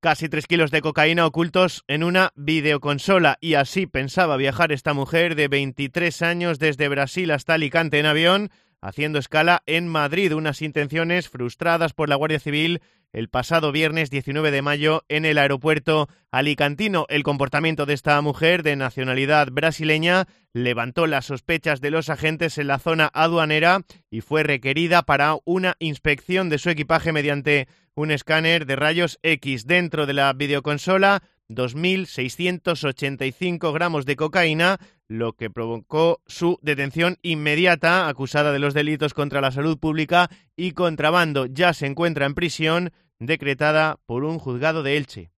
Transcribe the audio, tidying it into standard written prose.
Casi 3 kilos de cocaína ocultos en una videoconsola. Y así pensaba viajar esta mujer de 23 años desde Brasil hasta Alicante en avión, haciendo escala en Madrid. Unas intenciones frustradas por la Guardia Civil el pasado viernes 19 de mayo en el aeropuerto alicantino. El comportamiento de esta mujer de nacionalidad brasileña levantó las sospechas de los agentes en la zona aduanera y fue requerida para una inspección de su equipaje mediante un escáner de rayos X. Dentro de la videoconsola, 2.685 gramos de cocaína, lo que provocó su detención inmediata, acusada de los delitos contra la salud pública y contrabando. Ya se encuentra en prisión, decretada por un juzgado de Elche.